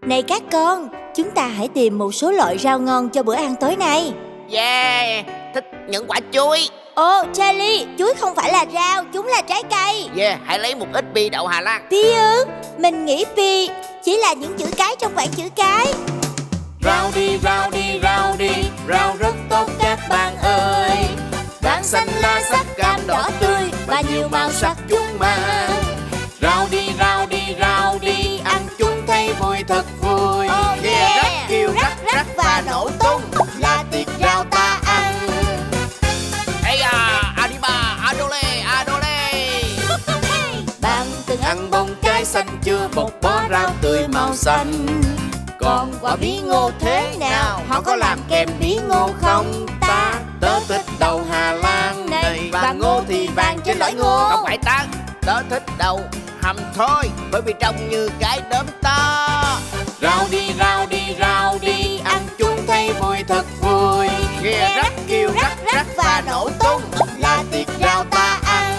Này các con, chúng ta hãy tìm một số loại rau ngon cho bữa ăn tối nay. Yeah, thích những quả chuối. Ồ, Charlie, chuối không phải là rau, chúng là trái cây. Yeah, hãy lấy một ít bi đậu Hà Lan. Pi ư? Mình nghĩ pi chỉ là những chữ cái trong bảng chữ cái. Rau đi, rau đi, rau đi, rau rất tốt các bạn ơi. Vàng xanh lá sắc, cam đỏ tươi và nhiều màu sắc chúng mang. Rau đi, rau đi, rau đi, ăn chúng thấy vui thật vui. Oh yeah, Rắc kêu rắc rắc và nổ tung là tiệc rau ta ăn. Ê à, Adiba, Adole, Adole. Bạn từng Ăn bông trái xanh chưa, một bó rau tươi màu xanh. Còn quả bí ngô thế nào, họ có làm kem bí ngô không ta? Tớ thích đậu Hà Lan này, và ngô thì vàng trên lõi ngô. Không phải ta, tớ thích đậu hầm thôi, bởi vì trông như cái đốm to. Rau đi, rau đi, rau đi, ăn chúng thấy vui thật vui. Ghe rắc kêu rắc rắc và nổ tung là tiệc rau ta ăn.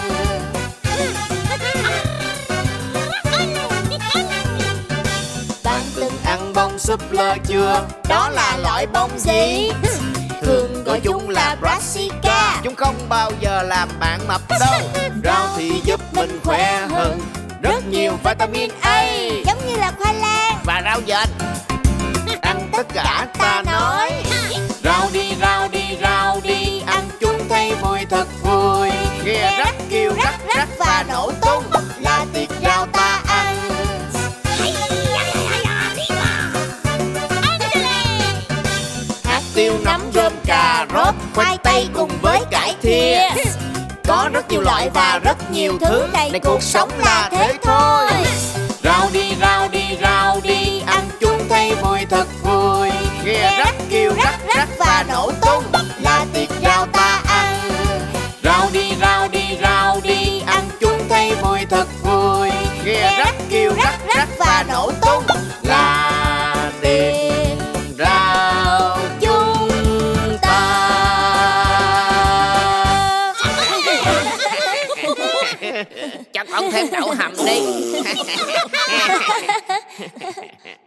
Bạn từng ăn bông súp lơ chưa? Đó là loại bông gì? Thường gọi chúng là brassica. Chúng không bao giờ làm bạn mập đâu. Rau thì giúp mình khỏe hơn, rất nhiều vitamin A. giống như là khoai lang. Và rau dền. Ăn tất cả ta nói. Rau đi, rau đi, rau đi, ăn chúng thấy vui thật vui. Ghe rắc kêu rắc rắc và nổ tung là tiệc rau ta ăn. Hạt tiêu, nấm, rơm, cà rốt, khoai tây cùng với cải thìa. Có rất nhiều loại và rất nhiều thứ này, cuộc sống là thế thôi. Rau đi, rau đi, rau đi, ăn chúng thấy vui thật vui. Ghe rắc kêu rắc rắc và nổ tung là tiệc rau ta ăn. Rau đi, rau đi, rau đi, ăn chúng thấy vui thật vui. Ghe rắc kêu rắc rắc và nổ tung là tiệc rau chúng ta. Cho con thêm đậu hầm đi.